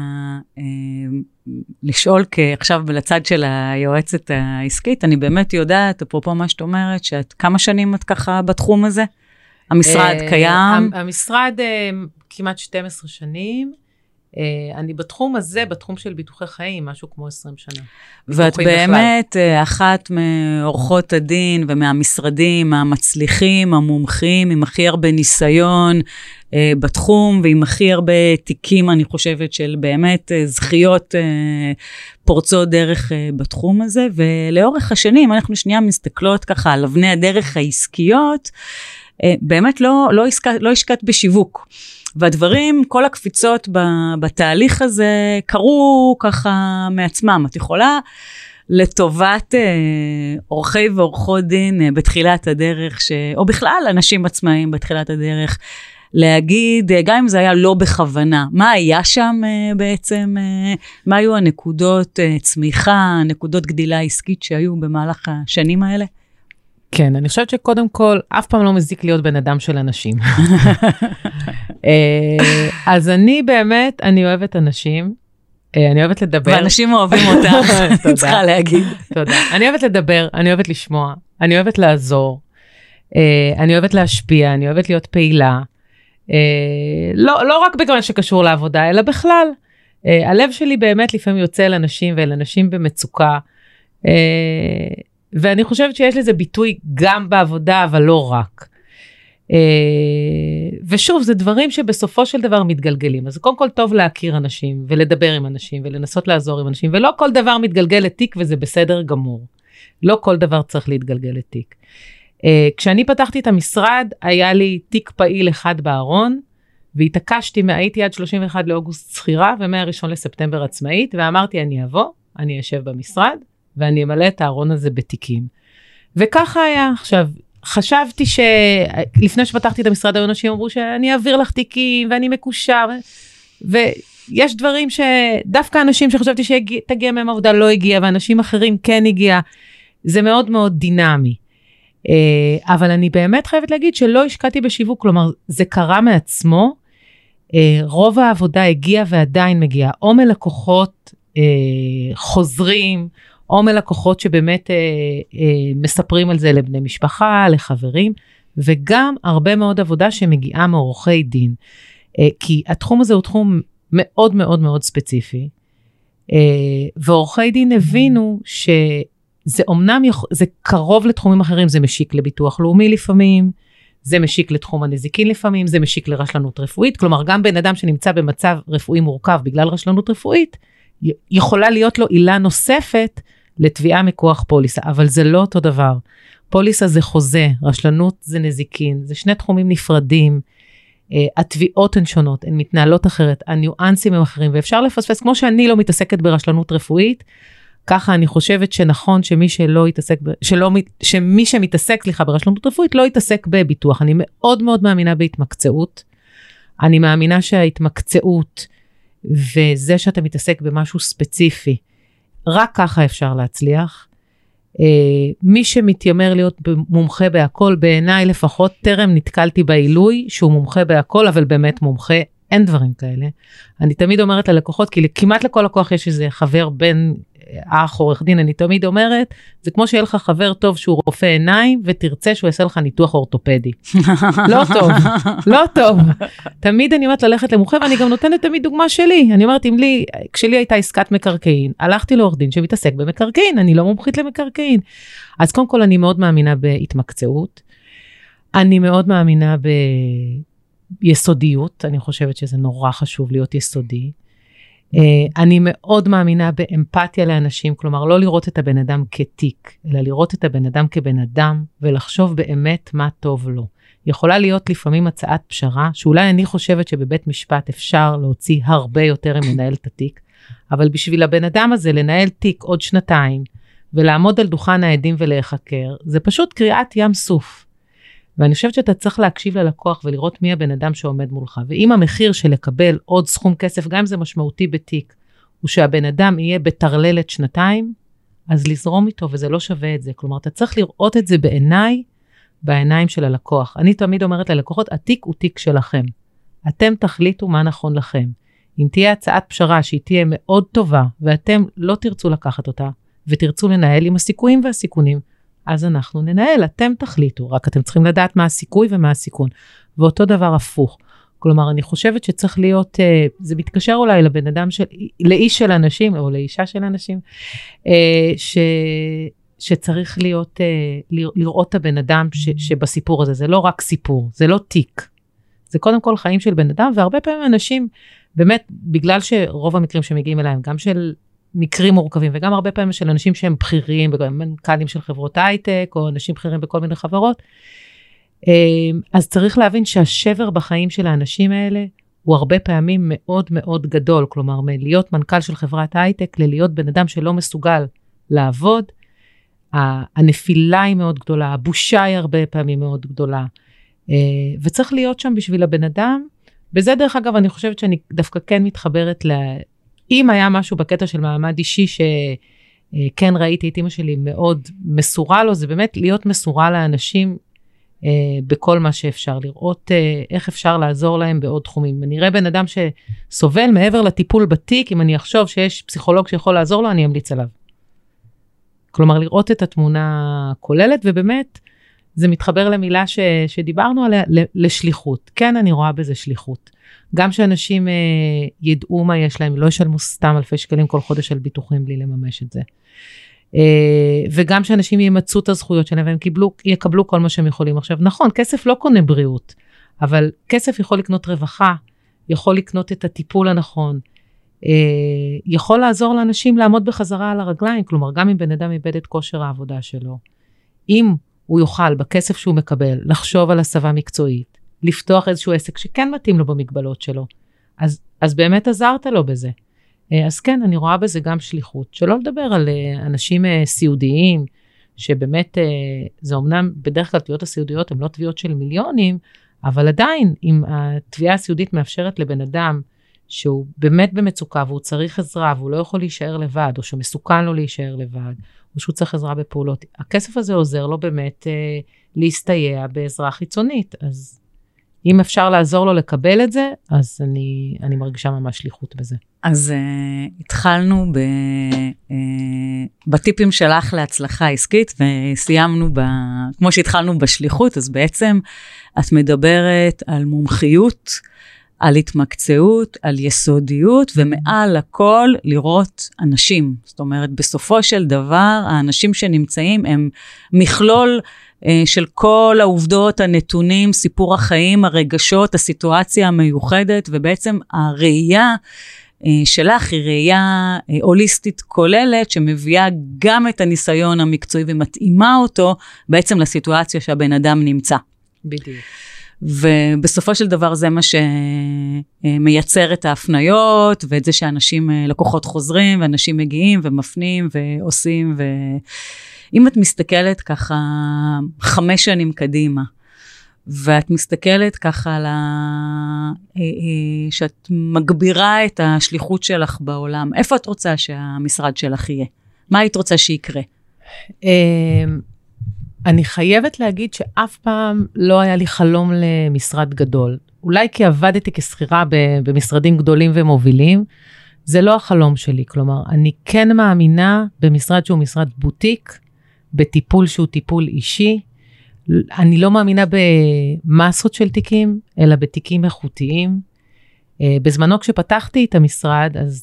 לשאול, עכשיו לצד של היועצת העסקית, אני באמת יודעת, אפרופו מה שאת אומרת, כמה שנים את ככה בתחום הזה? המשרד קיים?
המשרד כמעט 12 שנים, אני בתחום הזה, בתחום של ביטוחי חיים, משהו כמו 20 שנה.
ואת באמת אחת מעורכות הדין ומהמשרדים המצליחים, המומחים, עם הכי הרבה ניסיון בתחום, ועם הכי הרבה תיקים, אני חושבת, של באמת זכיות פורצות דרך בתחום הזה, ולאורך השנים אנחנו שנייה מסתכלות ככה על אבני הדרך העסקיות, באמת לא השקעת בשיווק. והדברים, כל הקפיצות בתהליך הזה קרו ככה מעצמם. את יכולה לטובת עורכי ועורכות דין בתחילת הדרך, או בכלל אנשים עצמאיים בתחילת הדרך, להגיד, גם אם זה היה לא בכוונה, מה היה שם בעצם, מה היו הנקודות צמיחה, נקודות גדילה עסקית שהיו במהלך השנים האלה?
כן, אני חושבת שקודם כל, אף פעם לא מזיק להיות בן אדם של אנשים. אז אני באמת, אני אוהבת אנשים, אני אוהבת לדבר.
ואנשים אוהבים אותך, צריכה להגיד.
תודה. אני אוהבת לדבר, אני אוהבת לשמוע, אני אוהבת לעזור, אני אוהבת להשפיע, אני אוהבת להיות פעילה. לא רק בגלל שקשור לעבודה, אלא בכלל. הלב שלי באמת לפעמים יוצא אל אנשים ואל אנשים במצוקה, ואני חושבת שיש לזה ביטוי גם בעבודה, אבל לא רק. ושוב, זה דברים שבסופו של דבר מתגלגלים. אז קודם כל טוב להכיר אנשים, ולדבר עם אנשים, ולנסות לעזור עם אנשים, ולא כל דבר מתגלגל לתיק, וזה בסדר גמור. לא כל דבר צריך להתגלגל לתיק. כשאני פתחתי את המשרד, היה לי תיק פעיל אחד בארון, והתעקשתי, הייתי עד 31 לאוגוסט שכירה, ו1 לספטמבר עצמאית, ואמרתי, אני אבוא, אני אשב במשרד, ואני אמלא את הארון הזה בתיקים. וככה היה. עכשיו, חשבתי לפני שפתחתי את המשרד, היו אנשים אמרו שאני אעביר לך תיקים, ואני מקושר, ויש דברים שדווקא אנשים שחשבתי שתגיע מהם עבודה לא הגיע, ואנשים אחרים כן הגיע, זה מאוד מאוד דינמי. אבל אני באמת חייבת להגיד שלא השקעתי בשיווק, כלומר, זה קרה מעצמו, רוב העבודה הגיע ועדיין מגיע, או מלקוחות חוזרים, או מלקוחות שבאמת מספרים על זה לבני משפחה, לחברים, וגם הרבה מאוד עבודה שמגיעה מעורכי דין. כי התחום הזה הוא תחום מאוד מאוד מאוד ספציפי, ועורכי דין הבינו שזה אומנם, זה קרוב לתחומים אחרים, זה משיק לביטוח לאומי לפעמים, זה משיק לתחום הנזיקין לפעמים, זה משיק לרשלנות רפואית, כלומר גם בן אדם שנמצא במצב רפואי מורכב בגלל רשלנות רפואית, יכולה להיות לו עילה נוספת לתביעה מכוח פוליסה, אבל זה לא אותו דבר. פוליסה זה חוזה, רשלנות זה נזיקין, זה שני תחומים נפרדים, התביעות הן שונות, הן מתנהלות אחרת, הניואנסים הם אחרים, ואפשר לפספס, כמו שאני לא מתעסקת ברשלנות רפואית, ככה אני חושבת שנכון שמי שמתעסק ברשלנות רפואית לא יתעסק בביטוח. אני מאוד מאוד מאמינה בהתמקצעות. אני מאמינה שההתמקצעות וזה שאתה מתעסק במשהו ספציפי, רק ככה אפשר להצליח. מי שמתיימר להיות מומחה בהכל, בעיניי לפחות טרם נתקלתי בעילוי שהוא מומחה בהכל, אבל באמת מומחה, אין דברים כאלה. אני תמיד אומרת ללקוחות, כי כמעט לכל לקוח יש איזה חבר בין אח עורך דין, אני תמיד אומרת, זה כמו שיהיה לך חבר טוב שהוא רופא עיניים, ותרצה שהוא יעשה לך ניתוח אורתופדי. לא טוב, לא טוב. תמיד אני אומרת ללכת למומחה, ואני גם נותנת תמיד דוגמה שלי. אני אומרת, כשלי הייתה עסקת מקרקעין, הלכתי לעורך דין שמתעסק במקרקעין, אני לא מומחית למקרקעין. אז קודם כל אני מאוד מאמינה בהתמקצעות, אני מאוד מאמינה ביסודיות, אני חושבת שזה נורא חשוב להיות יסודי, אני מאוד מאמינה באמפתיה לאנשים, כלומר לא לראות את הבן אדם כתיק, אלא לראות את הבן אדם כבן אדם, ולחשוב באמת מה טוב לו. יכולה להיות לפעמים הצעת פשרה, שאולי אני חושבת שבבית משפט אפשר להוציא הרבה יותר אם לנהל את התיק, אבל בשביל הבן אדם הזה לנהל תיק עוד 2, ולעמוד על דוכן העדים ולהיחקר, זה פשוט קריאת ים סוף. ואני חושבת שאתה צריך להקשיב ללקוח ולראות מי הבן אדם שעומד מולך. ואם המחיר של לקבל עוד סכום כסף, גם אם זה משמעותי בתיק, הוא שהבן אדם יהיה בתרללת 2, אז לזרום איתו, וזה לא שווה את זה. כלומר, אתה צריך לראות את זה בעיניים של הלקוח. אני תמיד אומרת ללקוחות, התיק הוא תיק שלכם. אתם תחליטו מה נכון לכם. אם תהיה הצעת פשרה שהיא תהיה מאוד טובה, ואתם לא תרצו לקחת אותה, ותרצו לנהל עם הסיכויים והסיכונים, אז אנחנו ננהל, אתם תחליטו, רק אתם צריכים לדעת מה הסיכוי ומה הסיכון. ואותו דבר הפוך. כלומר, אני חושבת שצריך להיות, זה מתקשר אולי לבן אדם לאיש של אנשים, או לאישה של אנשים, שצריך לראות את הבן אדם שבסיפור הזה, זה לא רק סיפור, זה לא תיק. זה קודם כל חיים של בן אדם, והרבה פעמים אנשים, באמת, בגלל שרוב המקרים שמגיעים אליהם, גם של מקרים מורכבים, וגם הרבה פעמים של אנשים שהם בכירים, מנכ"לים של חברות הייטק, או אנשים בכירים בכל מיני חברות, אז צריך להבין שהשבר בחיים של האנשים האלה, הוא הרבה פעמים מאוד מאוד גדול, כלומר, להיות מנכ"ל של חברת הייטק, להיות בן אדם שלא מסוגל לעבוד, הנפילה היא מאוד גדולה, הבושה היא הרבה פעמים מאוד גדולה, וצריך להיות שם בשביל הבן אדם, בזה דרך אגב אני חושבת שאני דווקא כן מתחברת אם היה משהו בקטע של מעמד אישי שכן ראיתי את אמא שלי מאוד מסורה לו, זה באמת להיות מסורה לאנשים בכל מה שאפשר, לראות איך אפשר לעזור להם בעוד תחומים. אם אני אראה בן אדם שסובל מעבר לטיפול בתיק, אם אני אחשוב שיש פסיכולוג שיכול לעזור לו, אני אמליץ עליו. כלומר, לראות את התמונה הכוללת, ובאמת זה מתחבר למילה שדיברנו עליה, לשליחות. כן, אני רואה בזה שליחות. גם שאנשים ידעו מה יש להם, לא ישלמו סתם אלפי שקלים כל חודש על ביטוחים בלי לממש את זה. וגם שאנשים ימצאו את הזכויות שלהם, והם יקבלו כל מה שהם יכולים. עכשיו, נכון, כסף לא קונה בריאות, אבל כסף יכול לקנות רווחה, יכול לקנות את הטיפול הנכון, יכול לעזור לאנשים לעמוד בחזרה על הרגליים, כלומר, גם אם בן אדם איבד את כושר העבודה שלו, אם הוא יוכל בכסף שהוא מקבל, לחשוב על הסבה מקצועית, לפתוח איזשהו עסק שכן מתאים לו במגבלות שלו, אז באמת עזרת לו בזה. אז כן, אני רואה בזה גם שליחות, שלא לדבר על אנשים סיעודיים, שבאמת, זה אומנם בדרך כלל תביעות הסיעודיות, הן לא תביעות של מיליונים, אבל עדיין, אם התביעה הסיעודית מאפשרת לבן אדם, שהוא באמת במצוקה, והוא צריך עזרה, והוא לא יכול להישאר לבד, או שמסוכן לו להישאר לבד, או שהוא צריך עזרה בפעולות, הכסף הזה עוזר לו באמת להסתייע בעזרה חיצונית, אז אם אפשר לעזור לו לקבל את זה, אז אני מרגישה ממש שליחות בזה.
אז התחלנו בטיפים שלך להצלחה עסקית, וסיימנו כמו שהתחלנו בשליחות, אז בעצם את מדברת על מומחיות, על התמקצעות, על יסודיות, ומעל הכל לראות אנשים. זאת אומרת, בסופו של דבר, האנשים שנמצאים הם מכלול של כל העובדות, הנתונים, סיפור החיים, הרגשות, הסיטואציה המיוחדת, ובעצם הראייה שלך היא ראייה הוליסטית כוללת, שמביאה גם את הניסיון המקצועי ומתאימה אותו בעצם לסיטואציה שהבן אדם נמצא.
בדיוק.
ובסופו של דבר זה מה שמייצר את ההפניות, ואת זה שאנשים, לקוחות חוזרים, ואנשים מגיעים ומפנים ועושים, ואם את מסתכלת ככה 5 שנים קדימה, ואת מסתכלת ככה על שאת מגבירה את השליחות שלך בעולם, איפה את רוצה שהמשרד שלך יהיה? מה היית רוצה שיקרה?
אני חייבת להגיד שאף פעם לא היה לי חלום למשרד גדול. אולי כי עבדתי כשכירה במשרדים גדולים ומובילים, זה לא החלום שלי. כלומר, אני כן מאמינה במשרד שהוא משרד בוטיק, בטיפול שהוא טיפול אישי. אני לא מאמינה במסות של תיקים, אלא בתיקים איכותיים. בזמנו כשפתחתי את המשרד, אז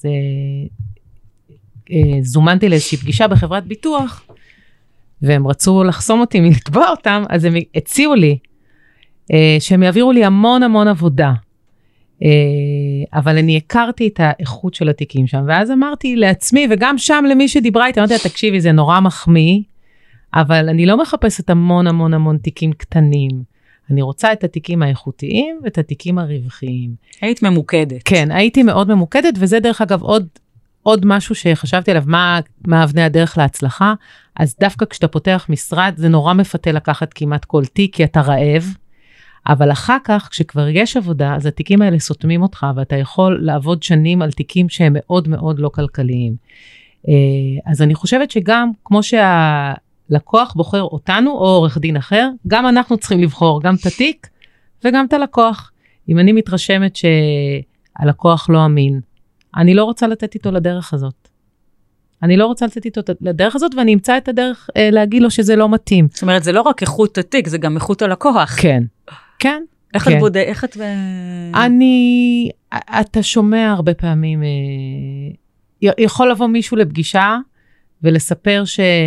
זומנתי לאיזושהי פגישה בחברת ביטוח, והם רצו לחסום אותי מלתבוע אותם, אז הם הציעו לי, שהם יעבירו לי המון המון עבודה, אבל אני הכרתי את האיכות של התיקים שם, ואז אמרתי לעצמי, וגם שם למי שדיברה איתי, אמרתי, תקשיבי, זה נורא מחמיא, אבל אני לא מחפשת המון המון המון תיקים קטנים, אני רוצה את התיקים האיכותיים, ואת התיקים הרווחיים.
היית ממוקדת.
כן, הייתי מאוד ממוקדת, וזה דרך אגב עוד משהו שחשבתי עליו, מה אבני הדרך להצלחה, אז דווקא כשאתה פותח משרד, זה נורא מפתה לקחת כמעט כל תיק, כי אתה רעב, אבל אחר כך, כשכבר יש עבודה, אז התיקים האלה סותמים אותך, ואתה יכול לעבוד שנים על תיקים שהם מאוד מאוד לא כלכליים. אז אני חושבת שגם, כמו שהלקוח בוחר אותנו, או עורך דין אחר, גם אנחנו צריכים לבחור גם את התיק, וגם את הלקוח. אם אני מתרשמת שהלקוח לא אמין, אני לא רוצה לתת איתו לדרך הזאת. אני לא רוצה לתת איתו לדרך הזאת, ואני אמצא את הדרך להגיד לו שזה לא מתאים.
זאת אומרת, זה לא רק איכות התיק, זה גם איכות הלקוח.
כן, כן.
איך את בודק, איך את...
אתה שומע הרבה פעמים, יכול לבוא מישהו לפגישה, ולספר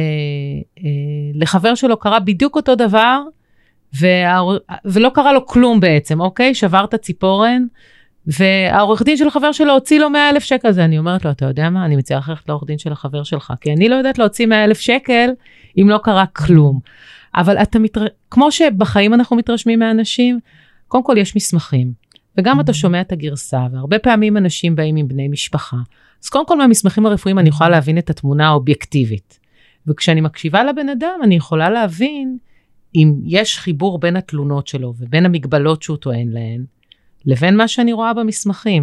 שלחבר שלו קרה בדיוק אותו דבר, ולא קרה לו כלום בעצם, אוקיי? שברת ציפורן, והעורך דין של החבר שלו הוציא לו 100,000 שקל, אז אני אומרת לו, אתה יודע מה? אני מציעה ללכת לעורך דין של החבר שלך, כי אני לא יודעת להוציא 100,000 שקל, אם לא קרה כלום. אבל כמו שבחיים אנחנו מתרשמים מאנשים, קודם כל יש מסמכים, וגם אתה שומע את הגרסה, והרבה פעמים אנשים באים עם בני משפחה, אז קודם כל מהמסמכים הרפואיים אני יכולה להבין את התמונה האובייקטיבית, וכשאני מקשיבה לבן אדם, אני יכולה להבין אם יש חיבור בין התלונות שלו, ובין המגבלות שהוא טוען להן, לבין מה שאני רואה במסמכים.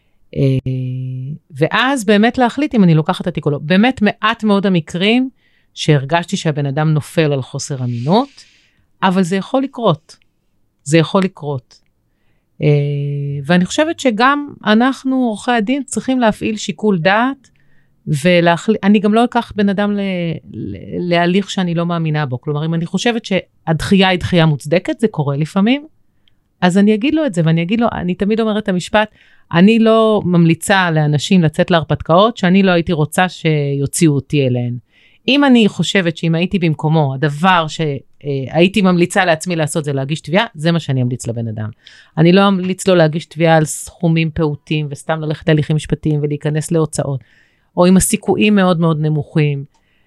ואז באמת להחליט אם אני לוקחת את התיק או לא. באמת מעט מאוד המקרים שהרגשתי שהבן אדם נופל על חוסר אמינות, אבל זה יכול לקרות. זה יכול לקרות. ואני חושבת שגם אנחנו, עורכי הדין, צריכים להפעיל שיקול דעת, אני גם לא אקח בן אדם להליך שאני לא מאמינה בו. כלומר, אם אני חושבת שהדחייה היא דחייה מוצדקת, זה קורה לפעמים, אז אני אגיד לו את זה, ואני אגיד לו, אני תמיד אומרת את המשפט, אני לא ממליצה לאנשים לצאת להרפתקאות, שאני לא הייתי רוצה שיוציאו אותי אליהן. אם אני חושבת שאם הייתי במקומו, הדבר שהייתי ממליצה לעצמי לעשות זה להגיש תביעה, זה מה שאני אמליץ לבן אדם. אני לא אמליץ לו להגיש תביעה על סכומים פעוטים, וסתם ללכת להליכים משפטיים ולהיכנס להוצאות, או עם הסיכויים מאוד מאוד נמוכים.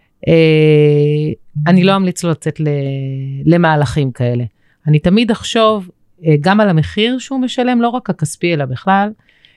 אני לא אמליץ לו לצאת למהלכים כאלה. אני תמיד אחשוב, גם על המחיר שהוא משלם, לא רק הכספי, אלא בכלל,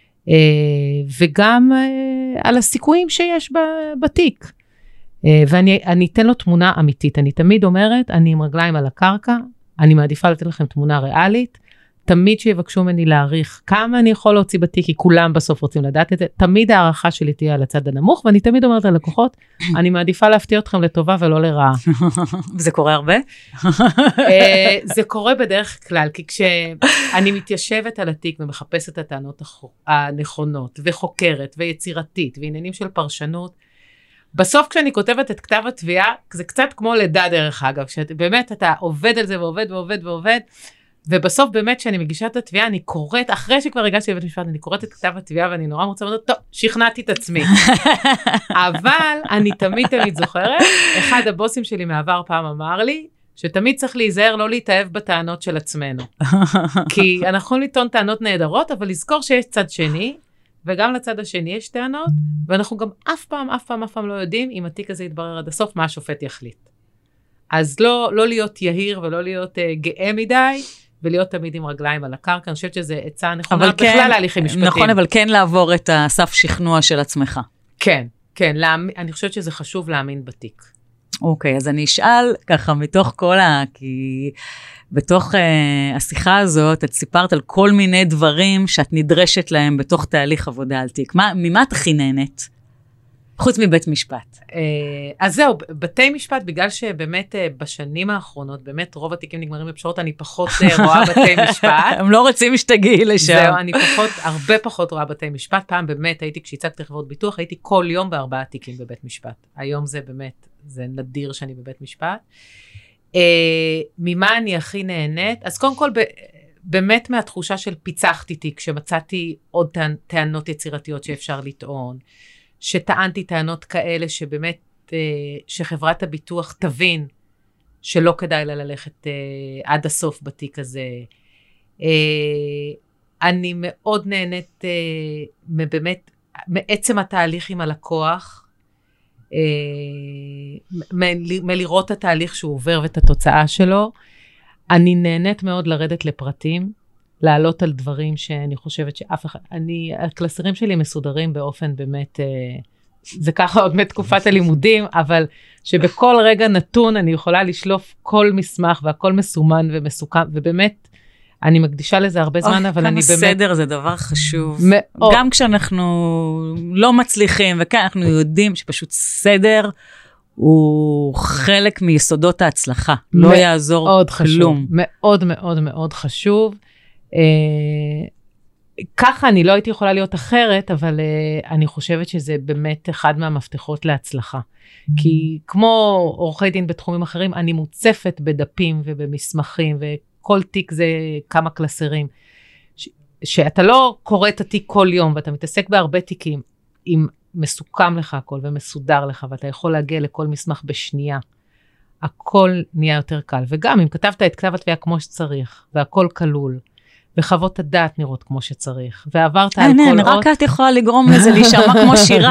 וגם על הסיכויים שיש בתיק. ואני אתן לו תמונה אמיתית. אני תמיד אומרת, אני עם רגליים על הקרקע, אני מעדיפה לתת לכם תמונה ריאלית, תמיד שיבקשו ממני להעריך כמה אני יכול להוציא בתיק, כי כולם בסוף רוצים לדעת את זה, תמיד הערכה שלי תהיה על הצד הנמוך, ואני תמיד אומרת ללקוחות, אני מעדיפה להפתיע אתכם לטובה ולא לרעה.
זה קורה הרבה?
זה קורה בדרך כלל, כי כשאני מתיישבת על התיק ומחפשת את הטענות הנכונות, וחוקרת ויצירתית, ועניינים של פרשנות, בסוף כשאני כותבת את כתב התביעה, זה קצת כמו לידה דרך אגב, שבאמת אתה עובד על זה ועובד ועובד ועובד, ובסוף באמת כשאני מגישה את התביעה, אני קוראת, אחרי שכבר הגעתי לבית משפט, אני קוראת את כתב התביעה, ואני נורא רוצה לומר, טוב, שכנעתי את עצמי. אבל אני תמיד זוכרת, אחד הבוסים שלי מעבר פעם אמר לי, שתמיד צריך להיזהר לא להתאהב בטענות של עצמנו. כי אנחנו יכולים לטעון טענות נהדרות, אבל לזכור שיש צד שני, וגם לצד השני יש טענות, ואנחנו גם אף פעם לא יודעים, אם התיק הזה יתברר עד הסוף, מה השופט יחליט. אז לא להיות יהיר ולא להיות גאה מדי, ולהיות תמיד עם רגליים על הקרקע, אני חושבת שזה עצה נכונה בכלל להליכים משפטיים.
נכון, אבל כן לעבור את הסף שכנוע של עצמך.
כן, אני חושבת שזה חשוב להאמין בתיק.
אוקיי, אז אני אשאל ככה מתוך כי בתוך השיחה הזאת, את סיפרת על כל מיני דברים שאת נדרשת להם בתוך תהליך עבודה על תיק. ממה את הכי נהנית? חוץ מבית משפט.
אז זהו, בתי משפט, בגלל שבאמת בשנים האחרונות, באמת רוב התיקים נגמרים בפשרות, אני פחות רואה בתי משפט.
הם לא רוצים שתגיעי לשם.
זהו, אני הרבה פחות רואה בתי משפט. פעם באמת הייתי, כשהצגתי חברות ביטוח, הייתי כל יום ב4 תיקים בבית משפט. היום זה באמת, זה נדיר שאני בבית משפט. ממה אני הכי נהנית? אז קודם כל, באמת מהתחושה של פיצחתי תיק, שמצאתי עוד טענות יצירתיות שאפשר לטעון, שטענתי טענות כאלה שבאמת, שחברת הביטוח תבין שלא כדאי לה ללכת עד הסוף בתיק הזה. אני מאוד נהנית באמת מעצם התהליך עם הלקוח, מלראות את התהליך שהוא עובר ואת התוצאה שלו. אני נהנית מאוד לרדת לפרטים, לעלות על דברים שאני חושבת שאף אחד, הקלסרים שלי מסודרים באופן באמת, זה ככה עוד מתקופת הלימודים, אבל שבכל רגע נתון אני יכולה לשלוף כל מסמך והכל מסומן ומסוכם, ובאמת אני מקדישה לזה הרבה זמן, אבל אני באמת...
כמה סדר זה דבר חשוב.
מאוד.
גם כשאנחנו לא מצליחים, וכאן אנחנו יודעים שפשוט סדר הוא חלק מיסודות ההצלחה. לא יעזור כלום.
מאוד מאוד מאוד חשוב. ככה אני לא הייתי יכולה להיות אחרת, אבל אני חושבת שזה באמת אחד מהמפתחות להצלחה. כי כמו עורכי דין בתחומים אחרים, אני מוצפת בדפים ובמסמכים, וכל תיק זה כמה קלסרים. שאתה לא קורא את התיק כל יום, ואתה מתעסק בהרבה תיקים, אם מסוכם לך הכל ומסודר לך, ואתה יכול להגיע לכל מסמך בשנייה, הכל נהיה יותר קל. וגם אם כתבת את כתב התביעה כמו שצריך, והכל כלול, וחוות הדעת נראות כמו שצריך, ועברת על כל אות.
רק את יכולה לגרום לזה להישמע כמו שירה.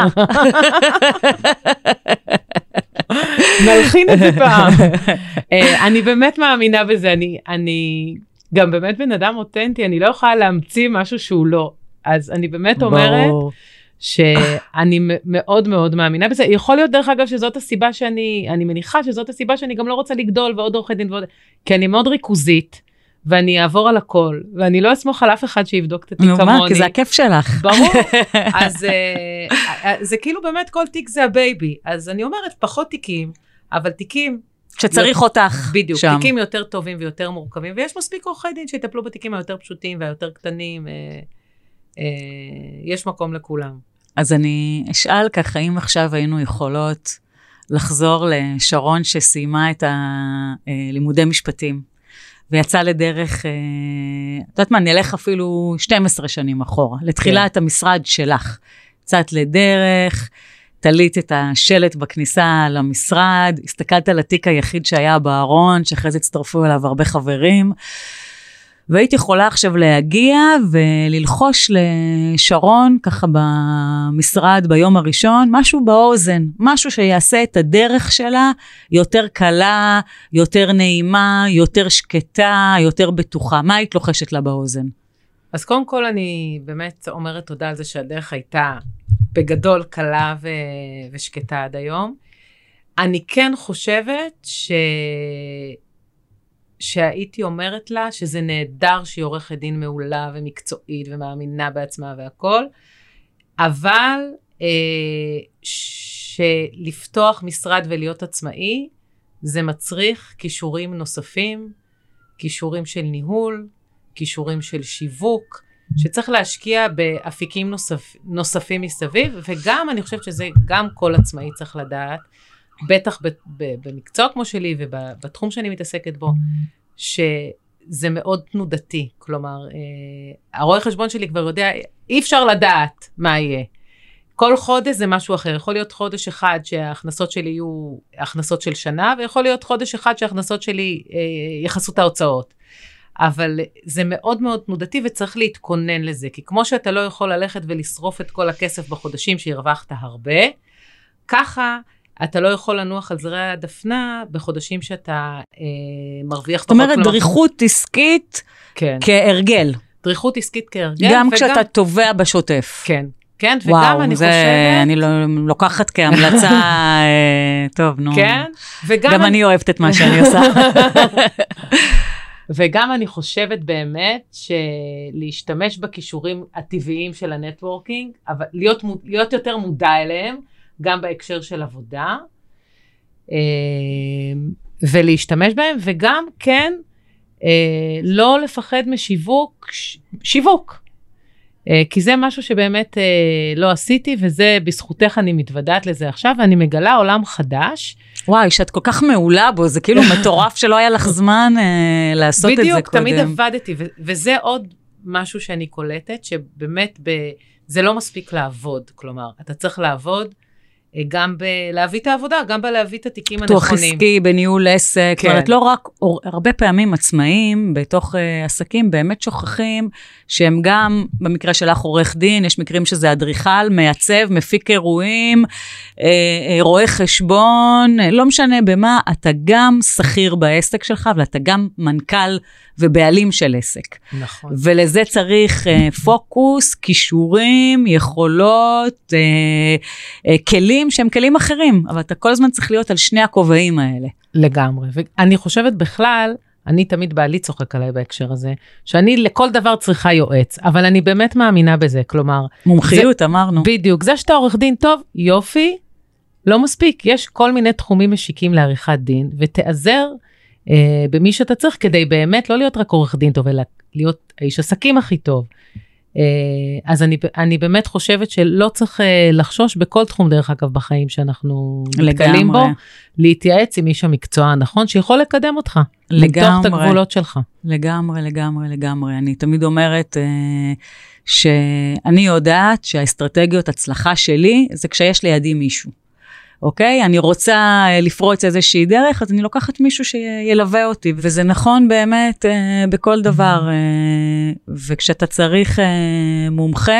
נלחין את זה פעם. אני באמת מאמינה בזה, אני גם באמת בן אדם אותנטי, אני לא יכולה להמציא משהו שהוא לא. אז אני באמת אומרת, שאני מאוד מאוד מאמינה בזה. יכול להיות דרך אגב שזאת הסיבה אני מניחה שזאת הסיבה שאני גם לא רוצה לגדול ועוד עורכי דין ועוד, כי אני מאוד ריכוזית, ואני אעבור על הכל, ואני לא אסמוך על אף אחד שיבדוק את התיק כמוני.
כי זה הכיף שלך.
ברור. אז זה כאילו באמת כל תיק זה הבייבי. אז אני אומרת פחות תיקים, אבל תיקים...
שצריך אותך
בדיוק,
שם.
תיקים יותר טובים ויותר מורכבים, ויש מספיק עורכי דין שיטפלו בתיקים היותר פשוטים והיותר קטנים. יש מקום לכולם.
אז אני אשאל ככה, אם עכשיו היינו יכולות לחזור לשרון שסיימה את הלימודי משפטים, ויצא לדרך, את יודעת מה, נלך אפילו 12 שנים אחורה, לתחילת המשרד שלך. יצאת לדרך, תלית את השלט בכניסה למשרד, הסתכלת על התיק היחיד שהיה בארון, שאחרי זה הצטרפו אליו הרבה חברים, והייתי יכולה עכשיו להגיע וללחוש לשרון, ככה במשרד ביום הראשון, משהו באוזן, משהו שיעשה את הדרך שלה יותר קלה, יותר נעימה, יותר שקטה, יותר בטוחה. מה היית לוחשת לה באוזן?
אז קודם כל אני באמת אומרת תודה על זה שהדרך הייתה בגדול קלה ושקטה עד היום. אני כן חושבת שהייתי אומרת לה שזה נהדר שהיא עורכת דין מעולה ומקצועית ומאמינה בעצמה והכל, אבל שלפתוח משרד ולהיות עצמאי, זה מצריך כישורים נוספים, כישורים של ניהול, כישורים של שיווק, שצריך להשקיע באפיקים נוספים מסביב, וגם אני חושבת שזה גם כל עצמאי צריך לדעת, בטח במקצוע כמו שלי ובתחום שאני מתעסקת בו, שזה מאוד תנודתי. כלומר, הרואה חשבון שלי כבר יודע, אי אפשר לדעת מה יהיה. כל חודש זה משהו אחר. יכול להיות חודש אחד שההכנסות שלי יהיו הכנסות של שנה, ויכול להיות חודש אחד שההכנסות שלי יחסו את ההוצאות. אבל זה מאוד מאוד תנודתי וצריך להתכונן לזה, כי כמו שאתה לא יכול ללכת ולשרוף את כל הכסף בחודשים שהרווחת הרבה, ככה אתה לא יכול לנוח על זרי הדפנה בחודשים שאתה מרוויח
זאת אומרת, דריכות עסקית כהרגל.
דריכות עסקית כהרגל.
גם כשאתה תובע בשוטף.
כן. כן, וגם אני חושבת...
אני לוקחת כהמלצה, טוב, נו.
כן,
גם אני אוהבת את מה שאני עושה.
וגם אני חושבת באמת שלהשתמש בכישורים הטבעיים של הנטוורקינג, אבל להיות יותר מודע אליהם, גם בהקשר של עבודה, ולהשתמש בהם, וגם כן, לא לפחד שיווק. כי זה משהו שבאמת לא עשיתי, וזה בזכותך אני מתוודעת לזה עכשיו, ואני מגלה עולם חדש.
וואי, שאת כל כך מעולה בו, זה כאילו מטורף שלא היה לך זמן לעשות את זה קודם.
בדיוק, תמיד עבדתי, וזה עוד משהו שאני קולטת, שבאמת זה לא מספיק לעבוד, כלומר, אתה צריך לעבוד, גם בלהביא את העבודה, גם בלהביא את התיקים הנכונים.
פיתוח עסקי, בניהול עסק, זאת אומרת, לא רק, הרבה פעמים עצמאים בתוך עסקים באמת שוכחים, שהם גם, במקרה שלך עורך דין, יש מקרים שזה אדריכל, מייצב, מפיק אירועים, רואה חשבון, לא משנה במה, אתה גם שכיר בעסק שלך, ואתה גם מנכ"ל ובעלים של עסק.
נכון.
ולזה צריך פוקוס, כישורים, יכולות, כלים שהם כלים אחרים, אבל אתה כל הזמן צריך להיות על שני הכובעים האלה.
לגמרי, ואני חושבת בכלל, אני תמיד בעלי צוחק עליי בהקשר הזה, שאני לכל דבר צריכה יועץ, אבל אני באמת מאמינה בזה, כלומר...
מומחיות, אמרנו.
בדיוק, זה שאתה עורך דין טוב, יופי, לא מספיק, יש כל מיני תחומים משיקים לעריכת דין, ותעזר במי שאתה צריך, כדי באמת לא להיות רק עורך דין טוב, אלא להיות האיש עסקים הכי טוב. אז אני באמת חושבת שלא צריך לחשוש בכל תחום דרך אגב בחיים שאנחנו נתקלים בו, להתייעץ עם איש המקצוע הנכון שיכול לקדם אותך, למתוח את הגבולות שלך.
לגמרי, לגמרי, לגמרי. אני תמיד אומרת שאני יודעת שהאסטרטגיות הצלחה שלי זה כשיש לידי מישהו. אוקיי? אני רוצה לפרוץ איזושהי דרך, אז אני לוקחת מישהו שילווה אותי, וזה נכון באמת בכל דבר, וכשאתה צריך מומחה,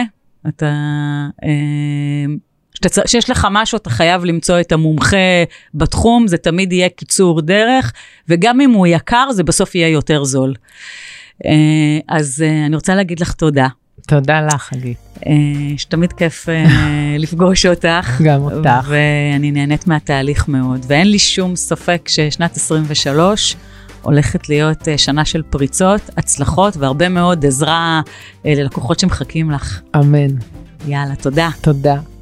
שיש לך משהו, אתה חייב למצוא את המומחה בתחום, זה תמיד יהיה קיצור דרך, וגם אם הוא יקר, זה בסוף יהיה יותר זול. אז אני רוצה להגיד לך תודה.
תודה לך, חגית.
שתמיד כיף לפגוש אותך.
גם אותך.
ואני נהנית מהתהליך מאוד. ואין לי שום ספק ששנת 23 הולכת להיות שנה של פריצות, הצלחות, והרבה מאוד עזרה ללקוחות שמחכים לך.
אמן.
יאללה, תודה.
תודה.